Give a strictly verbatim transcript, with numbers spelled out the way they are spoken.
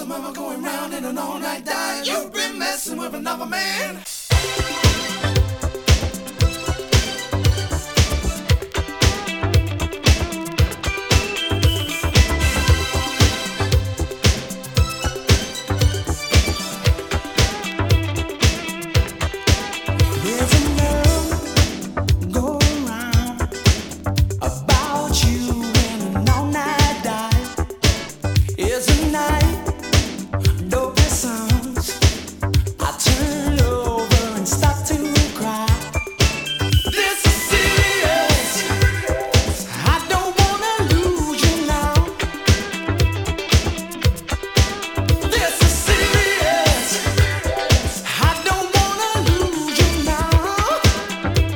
mama going round in an all-night dive. You've been messing with another man.